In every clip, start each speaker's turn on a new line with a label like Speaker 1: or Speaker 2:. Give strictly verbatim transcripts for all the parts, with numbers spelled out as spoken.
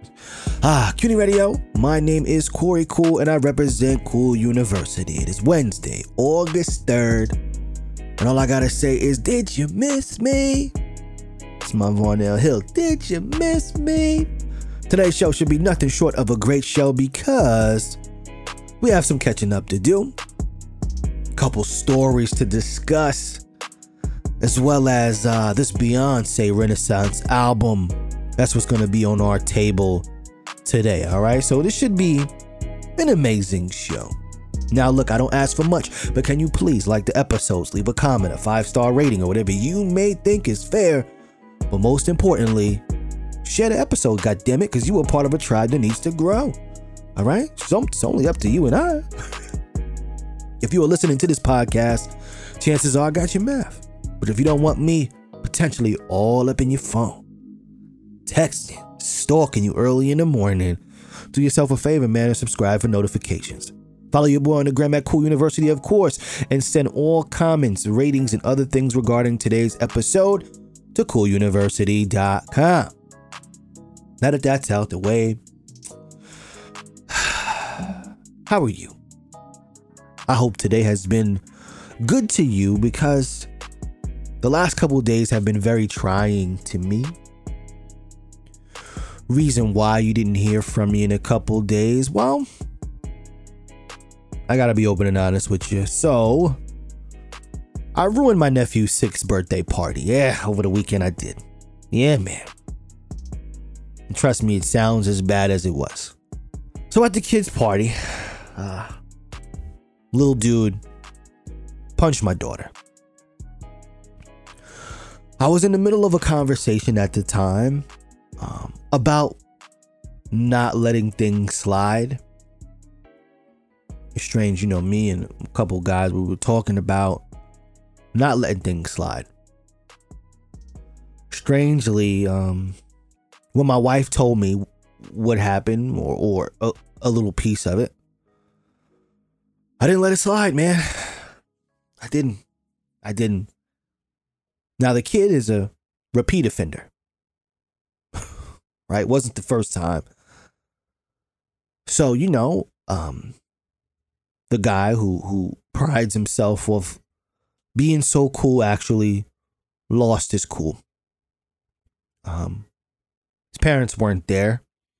Speaker 1: Ah, CUNY Radio. My name is Corey Cool and I represent Cool University. It is Wednesday, August third. And all I gotta say is, did you miss me? It's my Varnell Hill. Did you miss me? Today's show should be nothing short of a great show because we have some catching up to do. A couple stories to discuss, as well as uh, this Beyonce Renaissance album. That's what's gonna be on our table today, all right? So this should be an amazing show. Now, look, I don't ask for much, but can you please like the episodes, leave a comment, a five-star rating, or whatever you may think is fair. But most importantly, share the episode, goddammit, because you are part of a tribe that needs to grow, all right? So it's only up to you and I. If you are listening to this podcast, chances are I got your math. But if you don't want me potentially all up in your phone, texting, stalking you early in the morning, do yourself a favor, man, and subscribe for notifications. Follow your boy on the gram at Cool University, of course, and send all comments, ratings, and other things regarding today's episode to cool university dot com. Now that that's out the way, how are you? I hope today has been good to you because the last couple of days have been very trying to me. Reason why you didn't hear from me in a couple days, well, I gotta be open and honest with you. So, I ruined my nephew's sixth birthday party. Yeah, over the weekend I did. Yeah, man. And trust me, it sounds as bad as it was. So at the kid's party, uh, little dude punched my daughter. I was in the middle of a conversation at the time um, about not letting things slide. It's strange, you know, me and a couple guys, we were talking about not letting things slide. Strangely, um, when my wife told me what happened, or, or a, a little piece of it, I didn't let it slide, man. I didn't. I didn't. Now, the kid is a repeat offender. Right? Wasn't the first time. So, you know, um, the guy who, who prides himself of being so cool actually lost his cool. Um, his parents weren't there.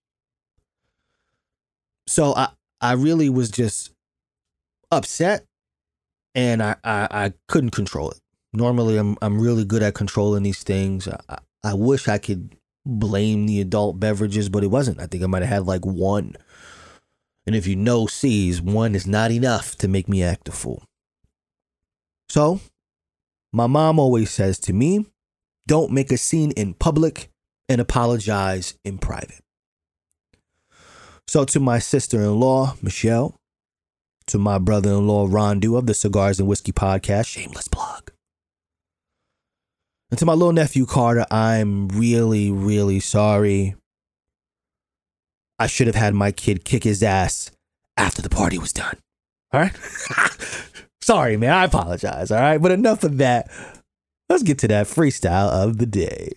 Speaker 1: So I, I really was just upset, and I, I, I couldn't control it. Normally I'm I'm really good at controlling these things. I, I wish I could blame the adult beverages, but it wasn't. I think I might have had like one. And if you know C's, one is not enough to make me act a fool. So, my mom always says to me, don't make a scene in public and apologize in private. So to my sister-in-law, Michelle, to my brother-in-law, Rondu of the Cigars and Whiskey Podcast, shameless plug. And to my little nephew, Carter, I'm really, really sorry. I should have had my kid kick his ass after the party was done. All right? Sorry, man. I apologize. All right? But enough of that. Let's get to that freestyle of the day.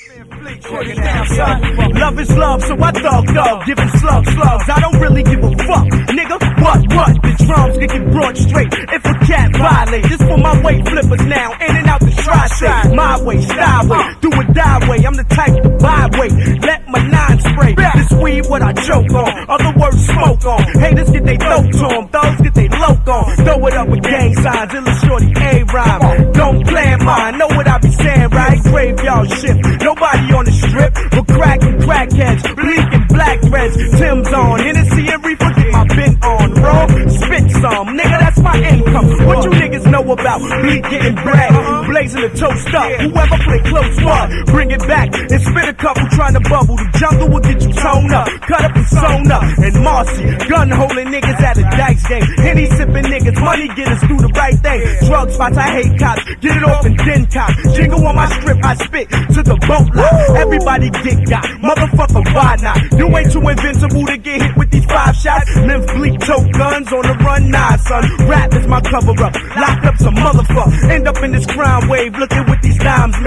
Speaker 2: Love is love, so I thug thug, giving slugs slugs. I don't really give a fuck, nigga. What what? The drums get get brought straight. If a cat violate, this for my weight flippers now, in and out the tri-state. My way, style way, do or die way. I'm the type to buy way. Let my nine spray. This weed what I choke on, other words smoke on. Haters get they throat to them, those get they loke on. Throw it up with gang signs, ill shorty A rhyme. Don't plan mine, know what I be saying, right? Graveyard shit. Nobody on the strip, but crack and crackheads, bleaking black reds, Tim's on, Hennessy and reefer, get my bin on, raw, spit some, nigga, that's my income. What you niggas know about bleak getting bread, blazing the toast up, whoever play close what, bring it back, and spit a couple trying to bubble, the jungle will get you toned up, cut up and sewn up, and Marcy, gun holding niggas at a dice game, Henny sipping niggas, money get us through the right thing, drug spots, I hate cops, get it off and then cop, jingle on my strip, I spit to the boat line. Everybody get got, motherfucker, why not? You ain't too invincible to get hit with these five shots. Lymph bleak choke guns on the run, nah, son. Rap is my cover up, locked up some motherfucker. End up in this crime wave, looking what these dimes made. I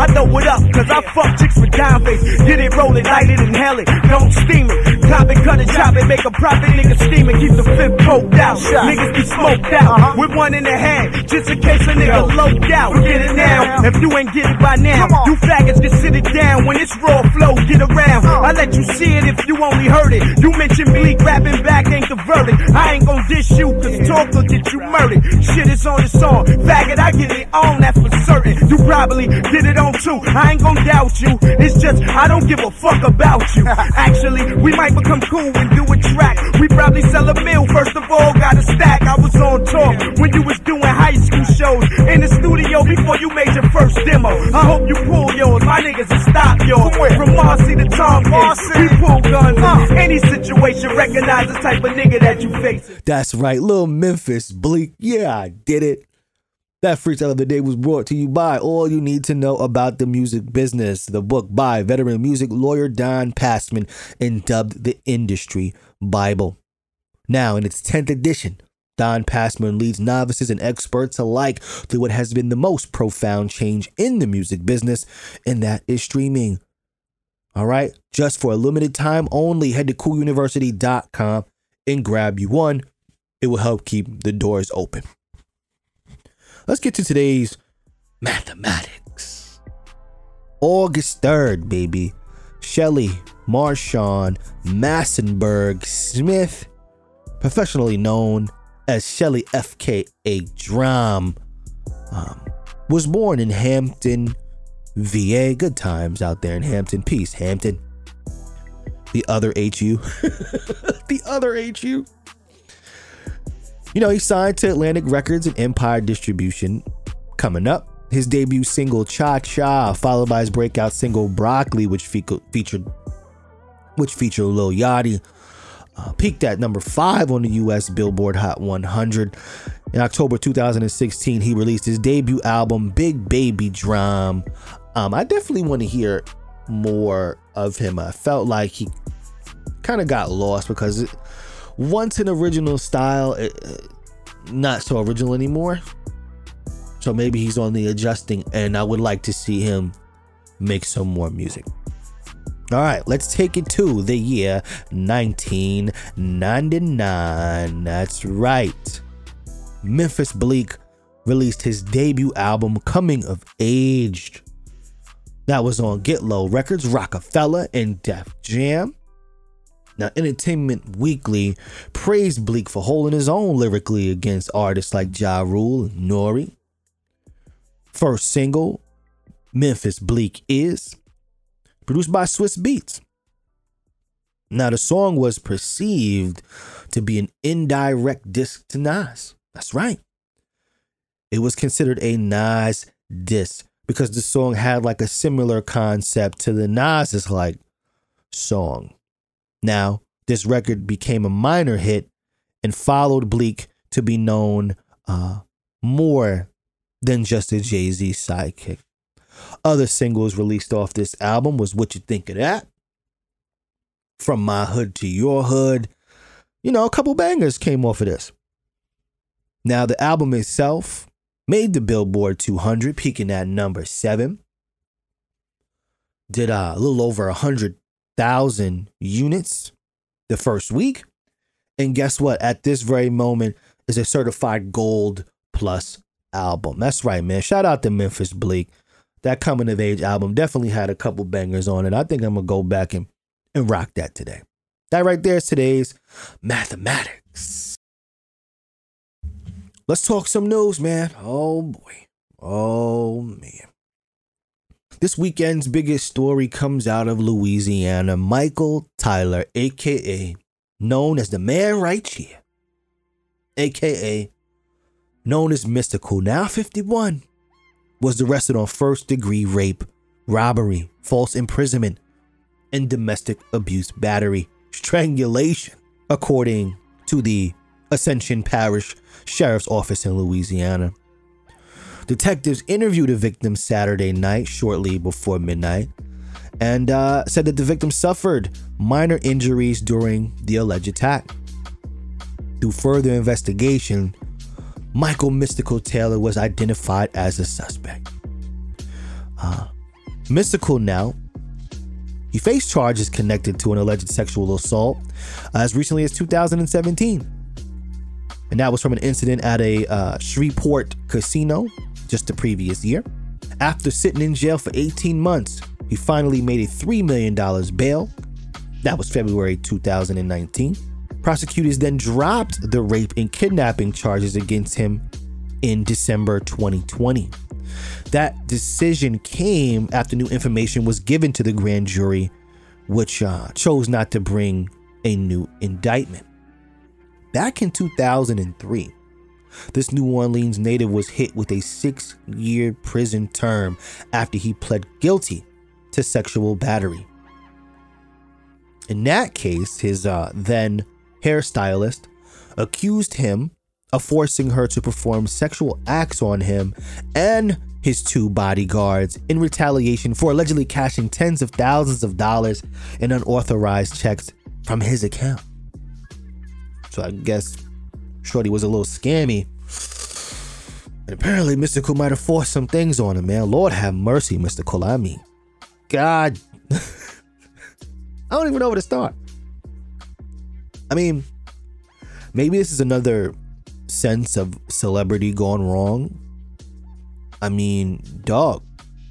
Speaker 2: I throw it up, cause I fuck chicks with dime face. Get it, roll it, light it, inhale it, don't steam it. Cop it, cut it, chop it, make a profit, nigga steam it. Keep the fifth poked out, niggas be smoked out. Uh-huh. With one in the hand, just in case a nigga loped out. Get it now, if you ain't get it by now. You faggots can sit it down when it's raw flow, get around. I let you see it if you only heard it. You mentioned Bleak, rapping back ain't the verdict. I ain't gon' dish you, cause talk will get you murdered. Shit is on the song, faggot, I get it on, that's for certain. You probably did it on too, I ain't gon' doubt you. It's just, I don't give a fuck about you. Actually, we might become cool and do a track. We probably sell a meal, first of all, got a stack. I was on tour when you was doing high school shows in the studio before you made your first demo. I hope you pull yours, my niggas will stop yours. From Marcy to Tom Marcy, we pull guns in any situation, recognize the type of nigga that you face.
Speaker 1: That's right, Lil Memphis Bleak. Yeah, I did it. That freestyle of the day was brought to you by All You Need to Know About the Music Business, the book by veteran music lawyer Don Passman, and dubbed the Industry Bible. Now, in its tenth edition, Don Passman leads novices and experts alike through what has been the most profound change in the music business, and that is streaming. All right, just for a limited time only, head to cool university dot com and grab you one. It will help keep the doors open. Let's get to today's mathematics. August third, baby. Shelly Marshawn Massenberg Smith, professionally known as Shelly F K A Drum, um, was born in Hampton, V A. Good times out there in Hampton. Peace, Hampton. The other H U. The other H U. You know, he signed to Atlantic Records and Empire Distribution. Coming up, his debut single Cha Cha, followed by his breakout single Broccoli, which fe- featured which featured Lil Yachty, uh, peaked at number five on the U S Billboard Hot one hundred. In October two thousand sixteen, he released his debut album Big Baby Drum. Um, I definitely want to hear more of him. I felt like he kind of got lost because it, once an original style, it, not so original anymore. So maybe he's on the adjusting end. I would like to see him make some more music. All right, let's take it to the year nineteen ninety-nine. That's right. Memphis Bleak released his debut album Coming of Age. That was on Get Low Records, Rockefeller, and Def Jam. Now, Entertainment Weekly praised Bleak for holding his own lyrically against artists like Ja Rule and Nori. First single, Memphis Bleak Is, produced by Swiss Beats. Now, the song was perceived to be an indirect diss to Nas. That's right. It was considered a Nas diss because the song had like a similar concept to the Nas is like song. Now, this record became a minor hit and followed Bleak to be known uh, more than just a Jay-Z sidekick. Other singles released off this album was What You Think of That, From My Hood to Your Hood. You know, a couple bangers came off of this. Now, the album itself made the Billboard two hundred, peaking at number seven. Did uh, a little over one hundred thousand units the first week. And guess what? At this very moment is a certified gold plus album. That's right, man. Shout out to Memphis Bleak. That Coming of Age album definitely had a couple bangers on it. I think I'm going to go back and, and rock that today. That right there is today's mathematics. Let's talk some news, man. Oh, boy. Oh, man. This weekend's biggest story comes out of Louisiana. Michael Tyler, a k a known as the man right here, a k a known as Mystical, now fifty-one, was arrested on first-degree rape, robbery, false imprisonment, and domestic abuse battery, strangulation, according to the Ascension Parish Sheriff's Office in Louisiana. Detectives interviewed the victim Saturday night, shortly before midnight, and uh, said that the victim suffered minor injuries during the alleged attack. Through further investigation, Michael Mystical Taylor was identified as a suspect. Uh, Mystikal now, he faced charges connected to an alleged sexual assault as recently as two thousand seventeen. And that was from an incident at a uh, Shreveport casino just the previous year. After sitting in jail for eighteen months, he finally made a three million dollars bail. That was February two thousand nineteen. Prosecutors then dropped the rape and kidnapping charges against him in December twenty twenty. That decision came after new information was given to the grand jury, which uh, chose not to bring a new indictment. Back in two thousand three, this New Orleans native was hit with a six-year prison term after he pled guilty to sexual battery. In that case, his uh, then hairstylist accused him of forcing her to perform sexual acts on him and his two bodyguards in retaliation for allegedly cashing tens of thousands of dollars in unauthorized checks from his account. So I guess Shorty was a little scammy. And apparently Mystikal might have forced some things on him, man. Lord have mercy, Mystikal. I mean, God. I don't even know where to start. I mean, maybe this is another sense of celebrity gone wrong. I mean, dog,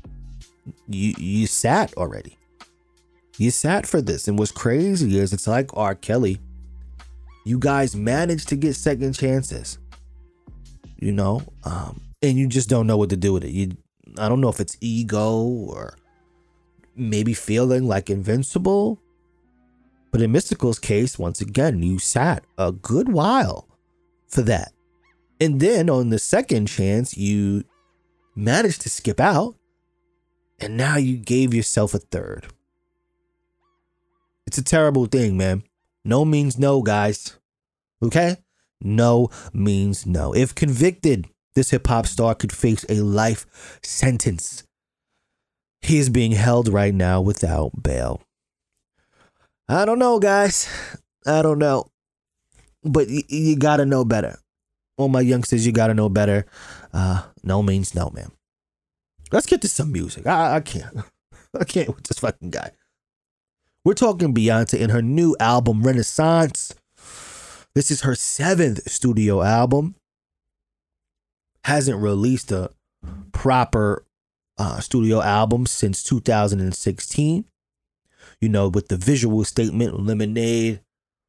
Speaker 1: you you sat already. You sat for this, and what's crazy is it's like R. Kelly. You guys managed to get second chances, you know, um, and you just don't know what to do with it. You, I don't know if it's ego or maybe feeling like invincible. But in Mystikal's case, once again, you sat a good while for that. And then on the second chance, you managed to skip out. And now you gave yourself a third. It's a terrible thing, man. No means no, guys. Okay? No means no. If convicted, this hip-hop star could face a life sentence. He is being held right now without bail. I don't know, guys. I don't know. But y- you gotta know better. All my youngsters, you gotta know better. Uh, no means no, man. Let's get to some music. I, I can't. I can't with this fucking guy. We're talking Beyonce and her new album, Renaissance. This is her seventh studio album. Hasn't released a proper uh, studio album since two thousand sixteen. You know, with the visual statement, Lemonade.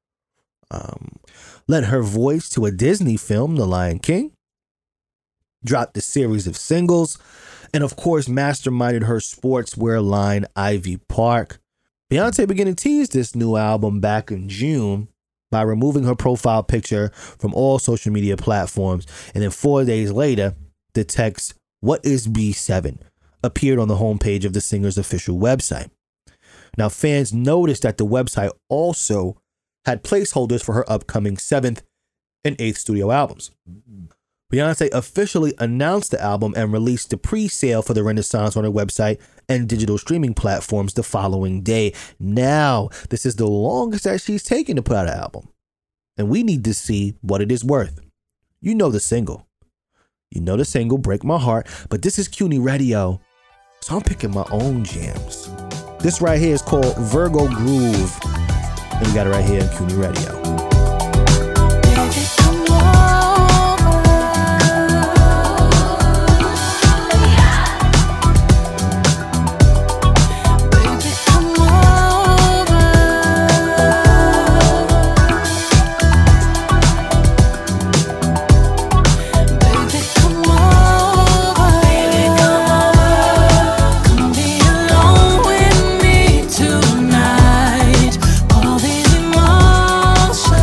Speaker 1: Um, lent her voice to a Disney film, The Lion King. Dropped a series of singles. And of course, masterminded her sportswear line, Ivy Park. Beyonce began to tease this new album back in June by removing her profile picture from all social media platforms. And then four days later, the text, "What is B seven?" appeared on the homepage of the singer's official website. Now, fans noticed that the website also had placeholders for her upcoming seventh and eighth studio albums. Beyonce officially announced the album and released the pre-sale for the Renaissance on her website and digital streaming platforms the following day. Now, this is the longest that she's taken to put out an album. And we need to see what it is worth. You know the single. You know the single, Break My Heart. But this is CUNY Radio, so I'm picking my own jams. This right here is called Virgo Groove. And we got it right here on CUNY Radio.
Speaker 3: All these emotions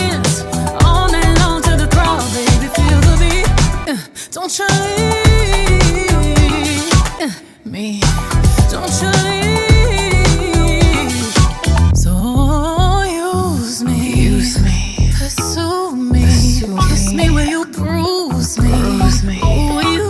Speaker 3: dance all night long to the crowd, baby, feel the beat. Uh, don't you leave uh, me, don't you leave. So use me, use me, pursue me, pursue kiss me, me where you bruise me, bruise me. Ooh, you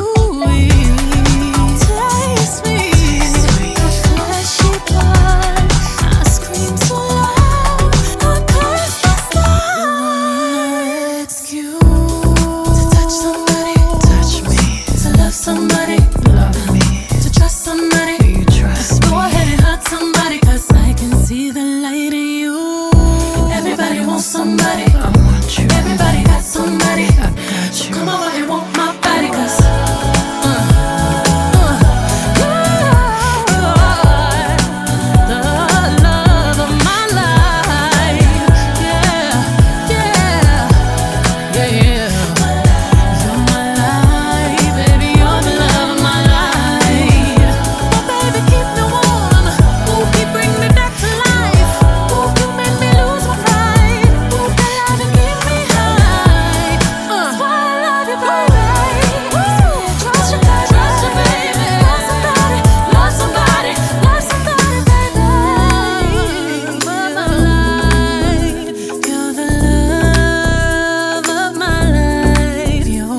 Speaker 3: taste me, taste me. The fleshy part, I scream so loud, I curse the stars. It's cute to touch somebody, touch me, to love somebody, love me, to trust somebody, you trust me. Go ahead and hurt somebody, cause I can see the light in you. Everybody wants somebody, I want you. Everybody got somebody, I got you. So come over and want my body, cause uh, uh, you're the love of my life. Yeah, yeah, yeah, yeah. You're my life, baby, you're the love of my life. Oh, baby, keep me warm. Ooh, keep bring me back to life. Ooh, you make me lose my pride. Ooh, that love and keep me high. Uh, That's why I love you, baby. Trust you, trust you, baby. Love somebody, love somebody, love somebody, baby. My life, you're the love of my life. Your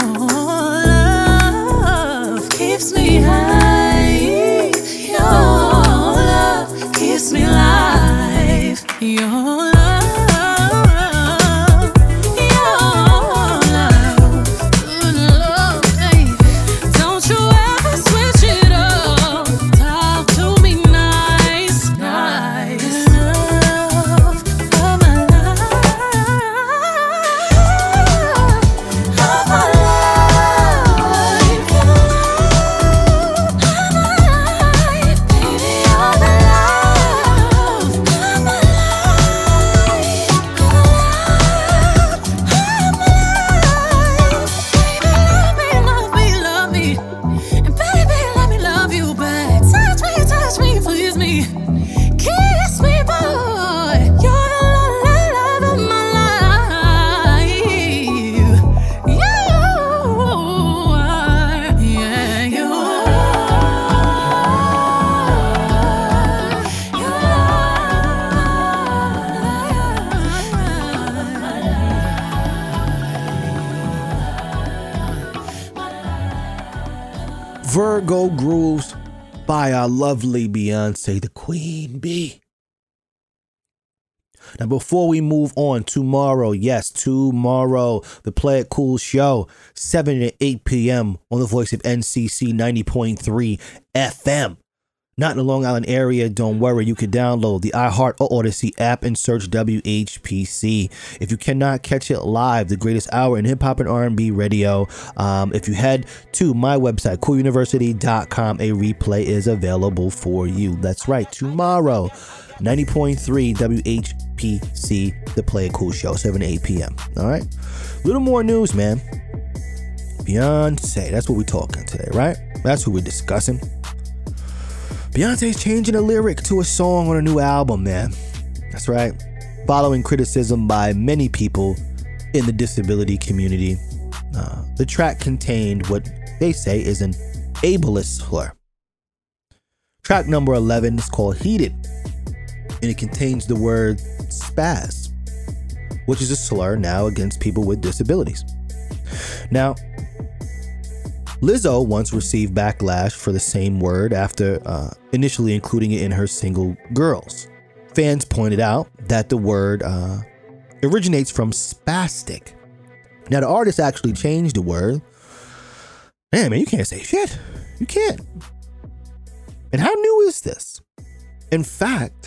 Speaker 3: love keeps me high. Your love keeps me alive. Your love, your love, good love, baby. Don't you ever switch it up. Talk to me nice, nice. Love of my life, of my life, your love of my life, baby, you're the love of my life, Baby, love me, love me, love me. And baby, let me love you back. Touch me, touch me, please me. Kiss me, boy. You're the love of my life. You are, yeah, you are. You
Speaker 1: Virgo Grooves by our lovely Beyonce, the Queen Bee. Now, before we move on, tomorrow, yes, tomorrow, the Play It Cool show, seven to eight p.m. on the voice of N C C ninety point three F M. Not in the Long Island area, don't worry. You can download the iHeart or Odyssey app and search W H P C. If you cannot catch it live, the greatest hour in hip-hop and R and B radio, um, if you head to my website, cool university dot com, a replay is available for you. That's right, tomorrow, ninety point three W H P C, the Play It Cool show, seven to eight p.m. All right? Little more news, man. Beyonce, that's what we're talking today, right? That's who we're discussing. Beyonce's changing a lyric to a song on a new album, man. That's right. Following criticism by many people in the disability community, uh, the track contained what they say is an ableist slur. Track number eleven is called Heated, and it contains the word spaz, which is a slur now against people with disabilities. Now, Lizzo once received backlash for the same word after uh, initially including it in her single Girls. Fans pointed out that the word uh, originates from spastic. Now, the artist actually changed the word. Man, man, you can't say shit. You can't. And how new is this? In fact,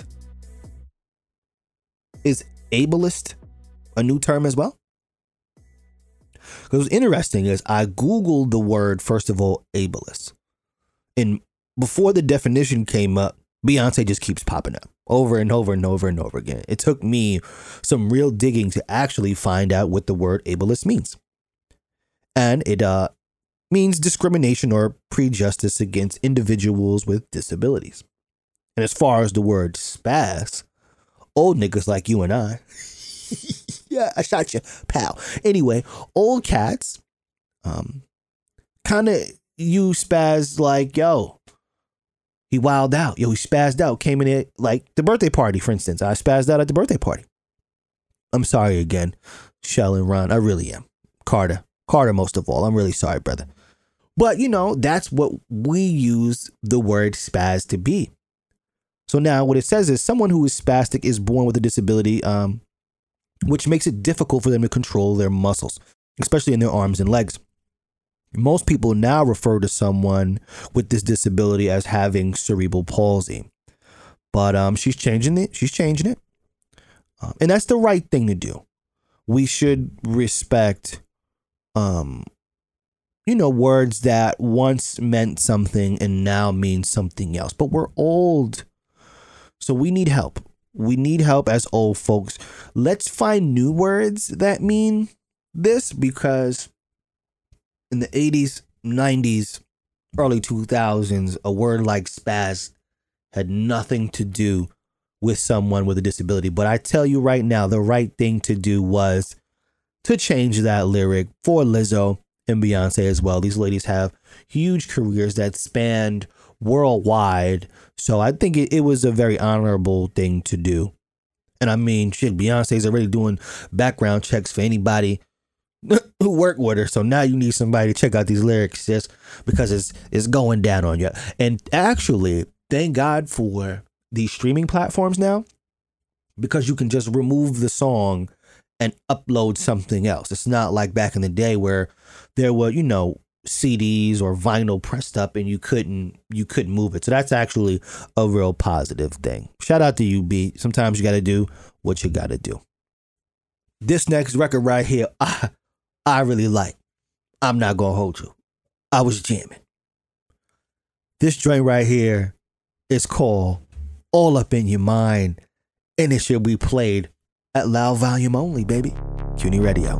Speaker 1: is ableist a new term as well? Because what's interesting is I Googled the word, first of all, ableist. And before the definition came up, Beyonce just keeps popping up over and over and over and over again. It took me some real digging to actually find out what the word ableist means. And it uh, means discrimination or prejudice against individuals with disabilities. And as far as the word spaz, old niggas like you and I Yeah, I shot you, pal. Anyway, old cats um, kind of use spaz like, yo, he wilded out. Yo, he spazzed out. Came in it like the birthday party, for instance. I spazzed out at the birthday party. I'm sorry again, Shell and Ron. I really am. Carter. Carter most of all. I'm really sorry, brother. But, you know, that's what we use the word spaz to be. So now what it says is someone who is spastic is born with a disability, um, which makes it difficult for them to control their muscles, especially in their arms and legs. Most people now refer to someone with this disability as having cerebral palsy. But um, she's changing it. She's changing it. Um, and that's the right thing to do. We should respect um you know, words that once meant something and now mean something else. But we're old, so we need help. We need help as old folks. Let's find new words that mean this, because in the eighties, nineties, early two thousands, a word like spaz had nothing to do with someone with a disability. But I tell you right now, the right thing to do was to change that lyric for Lizzo and Beyonce as well. These ladies have huge careers that spanned worldwide. So I think it, it was a very honorable thing to do. And I mean, shit, Beyonce's already doing background checks for anybody who work with her. So now you need somebody to check out these lyrics, sis, because it's it's going down on you. And actually, thank God for these streaming platforms now, because you can just remove the song and upload something else. It's not like back in the day where there were, you know, C Ds or vinyl pressed up and you couldn't you couldn't move it. So that's actually a real positive thing. Shout out to you, B. Sometimes you got to do what you got to do. This next record right here, I, I really like. I'm not going to hold you. I was jamming. This joint right here is called All Up in Your Mind, and it should be played at loud volume only, baby. CUNY Radio.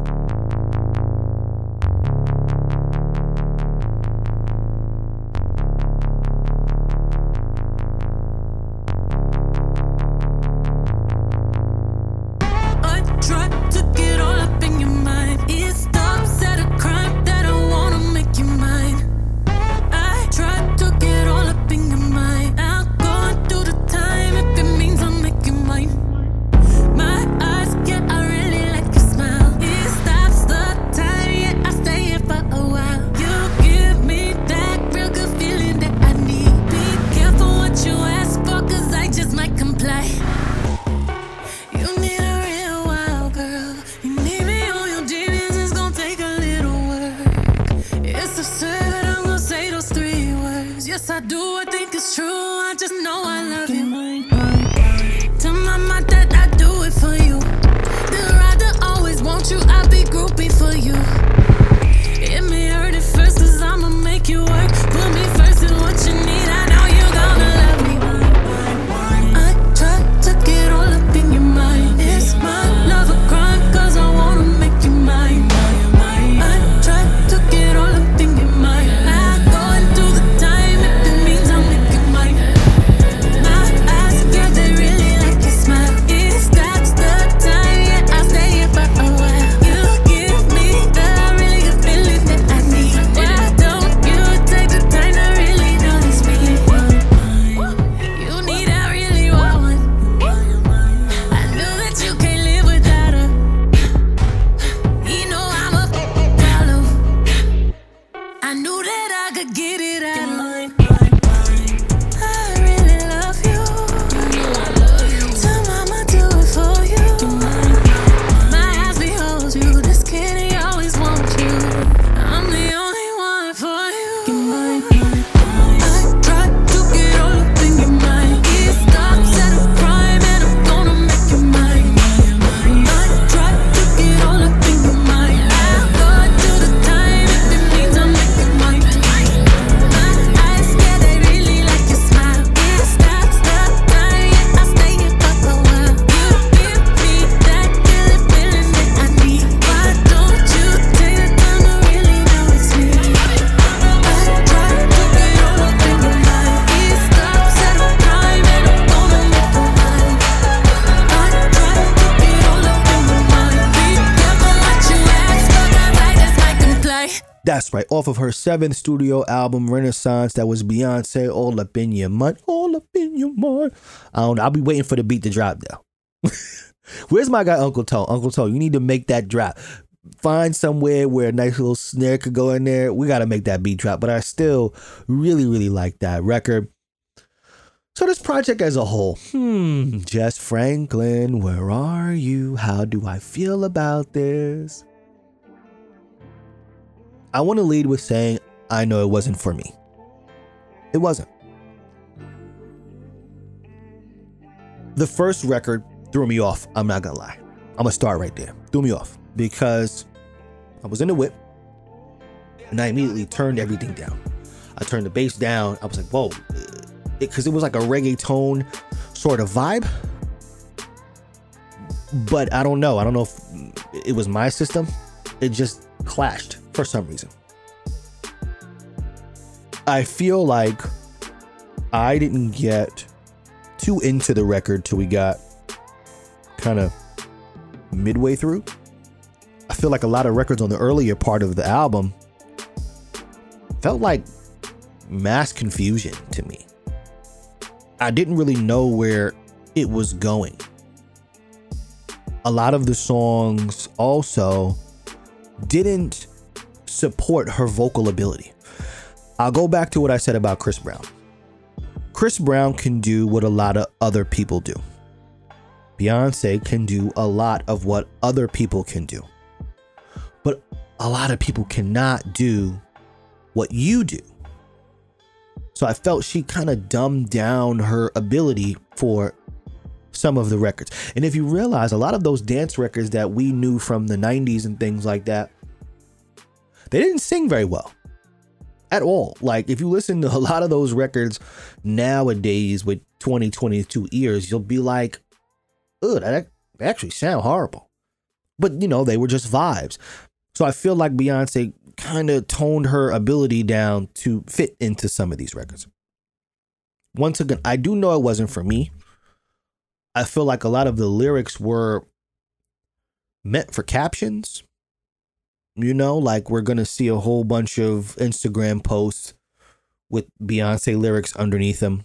Speaker 3: Mine.
Speaker 1: That's right, off of her seventh studio album, Renaissance, that was Beyonce, All Up in Your Mind, All Up in Your Mind. I don't know, I'll be waiting for the beat to drop though. Where's my guy Uncle Toe? Uncle Toe, you need to make that drop. Find somewhere where a nice little snare could go in there. We got to make that beat drop, but I still really, really like that record. So this project as a whole, hmm, Jess Franklin, where are you? How do I feel about this? I want to lead with saying, I know it wasn't for me. It wasn't. The first record threw me off. I'm not gonna lie. I'm gonna start right there. Threw me off because I was in the whip and I immediately turned everything down. I turned the bass down. I was like, whoa, because it, it was like a reggaeton sort of vibe. But I don't know. I don't know if it was my system. It just clashed for some reason. I feel like I didn't get too into the record till we got kind of midway through. I feel like a lot of records on the earlier part of the album felt like mass confusion to me. I didn't really know where it was going. A lot of the songs also didn't support her vocal ability. I'll go back to what I said about Chris Brown. Chris Brown can do what a lot of other people do. Beyonce can do a lot of what other people can do. But a lot of people cannot do what you do. So I felt she kind of dumbed down her ability for some of the records. And if you realize, a lot of those dance records that we knew from the nineties and things like that, they didn't sing very well at all. Like if you listen to a lot of those records nowadays with twenty twenty-two ears, you'll be like, ugh, that actually sound horrible. But you know, they were just vibes. So I feel like Beyonce kind of toned her ability down to fit into some of these records. Once again, I do know it wasn't for me. I feel like a lot of the lyrics were meant for captions. You know, like we're going to see a whole bunch of Instagram posts with Beyonce lyrics underneath them.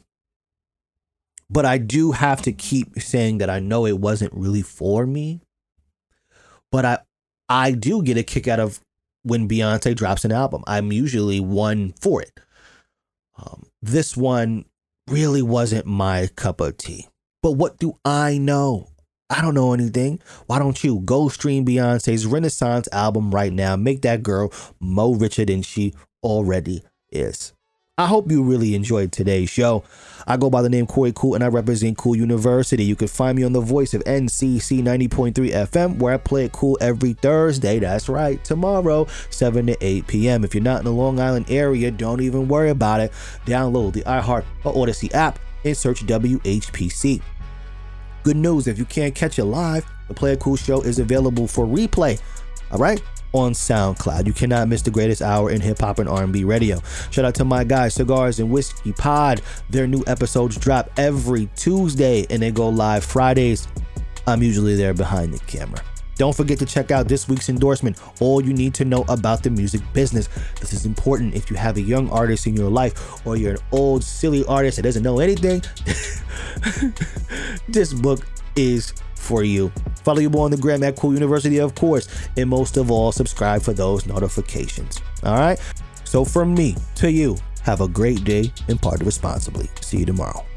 Speaker 1: But I do have to keep saying that I know it wasn't really for me. But I I do get a kick out of when Beyonce drops an album. I'm usually one for it. Um, this one really wasn't my cup of tea. But what do I know? I don't know anything. Why don't you go stream Beyonce's Renaissance album right now? Make that girl more richer than she already is. I hope you really enjoyed today's show. I go by the name Corey Cool and I represent Cool University. You can find me on the voice of N C C ninety point three F M, where I play it cool every Thursday. That's right, tomorrow, seven to eight p.m. If you're not in the Long Island area, don't even worry about it. Download the iHeart or Odyssey app and search W H P C. Good news, if you can't catch it live, the Play It Cool show is available for replay, all right, on SoundCloud. You cannot miss the greatest hour in hip-hop and R and B radio. Shout out to my guys, Cigars and Whiskey Pod. Their new episodes drop every Tuesday, and they go live Fridays. I'm usually there behind the camera. Don't forget to check out this week's endorsement, All You Need to Know About the Music Business. This is important if you have a young artist in your life or you're an old, silly artist that doesn't know anything. This book is for you. Follow your boy on the gram at Cool University, of course, and most of all, subscribe for those notifications. All right? So from me to you, have a great day and party responsibly. See you tomorrow.